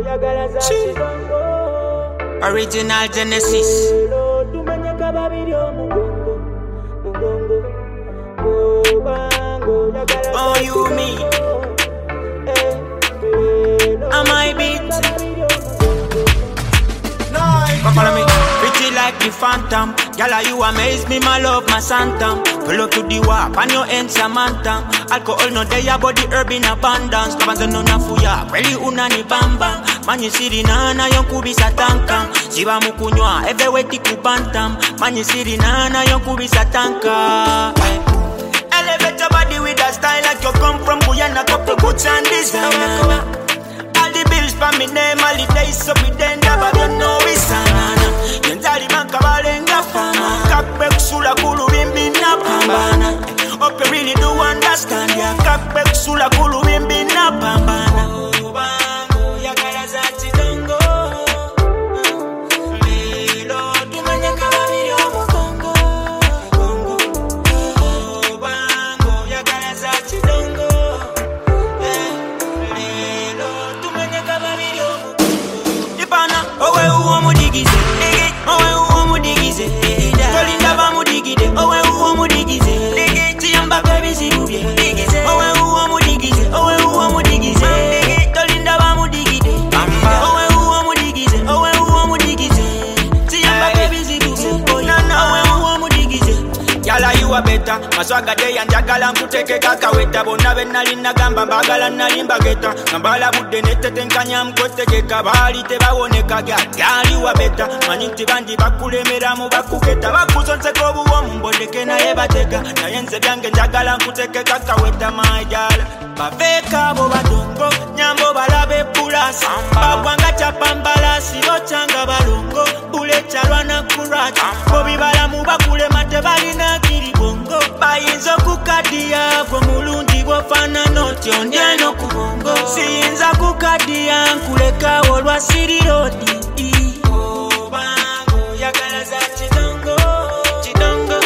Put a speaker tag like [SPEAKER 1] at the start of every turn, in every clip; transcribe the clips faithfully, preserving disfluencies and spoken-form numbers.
[SPEAKER 1] Original Genesis. Oh, you mean? Am I beat? Come follow me. Pretty like the phantom. Gala, you amaze me, my love, my santam. Pull up to the warp and your ends a mantam. Alcohol no day but the herb in abundance. Kabanza no na fuya, kweli unani bamba. Mani siri nana yonkubi satankam. Jiva mukunywa, eve weti kubantam. Mani siri nana yonkubi satanka. Elevate your body with a style like you come from Guyana, couple boots and designer. All the bills for me name, all the days so we then never don't know it's anana. Yentari banka balenga fama. Kakbek sula kulu bimbi na pambana. Hope you really do understand ya. Kakbek sula kulu bimbi na pambana. Bango ya kalaza chidongo. Lelo tumanya kababiri omu kongo. Kongo. Bango ya kalaza chidongo. Lelo tumanya kababiri omu kongo. Ipana owe uo mudigize. Owe uo mudigize. Tolinda ba mudigide. Owe uo mudigize. Tiyamba baby zirubye. Owe uo mudigize. Owe uo mudigize. Tolinda ba mudigide. Owe uo mudigize. Owe uo mudigize. Tiyamba baby zirubye. Owe uo mudigize. Yala you are better. Maswaga day and jagala nkuteke kakaweta. Bona benalina gamba mbagala nalimba geta. Ngambala budde netete nkanya mkwetegeka. Bali tebawoneka gya. Yali you are better. Manyinti bandi bakulemera mu bakuketa. Bakuzonse kobuwo mbodeke naye batega. Naye nze byange njagala nkuteke kakaweta majala. Baveka bo badongo. Nyambo balabe pulasi. Babwanga chapambala siro changa balongo. Bule chalwana kurachi. Bobi balamu bakule mate balina kiri bongo. Bayinza kukadia kwa mulundi wafana noti ondiano kubongo. Siyinza kukadia nkuleka wolwa siri rodi. Oh bango yakala za chidongo. Chidongo.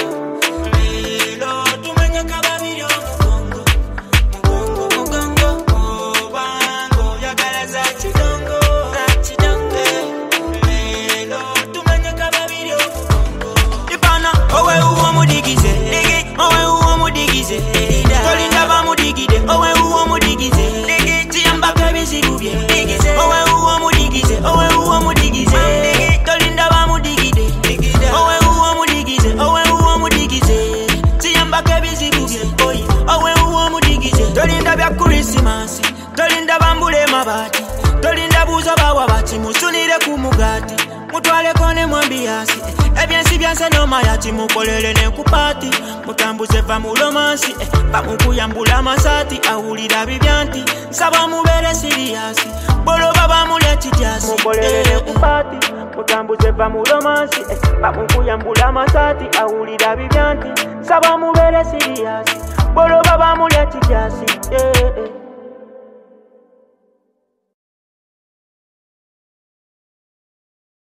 [SPEAKER 1] Lelo tumanya kababiri omugongo. Mugongo mugongo. Oh bango yakala za chidongo. Chidongo. Lelo tumanya kababiri omugongo. Ipana owe uo mudigize. Owe uo mudigize. Tolinda ba mudigide. Owe uo mudigize. Tiyamba baby zirubye. Owe uo mudigize. Owe uo mudigize. Tolinda ba mudigide. Owe uo mudigize. Owe uo mudigize. Tiyamba baby zirubye. Owe uo mudigize. Tolinda bya Christmas. Tolinda bambule mabati. Tolinda buzo bawa bati musunire ku mugati. Mutwale kone mwambiasi. Ebyensi byanse noma yati mukolele ne kupati. Mutambuze va mu romansi. Bamukuyambula masati. Awulira bibyanti. Nsaba mubere siriyasi. Bolo baba muleti jasi. Mukolele ne kupati. Mutambuze va mu romansi. Bamukuyambula masati. Awulira bibyanti. Nsaba mubere siriyasi.